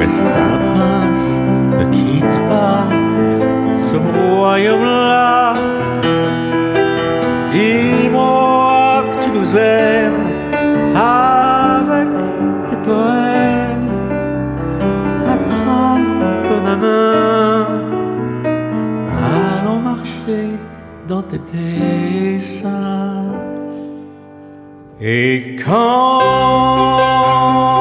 reste un prince, ne quitte pas ce royaume-là. Dis-moi que tu nous aimes avec tes poèmes. Attrape ma main, allons marcher dans tes dessins. Et quand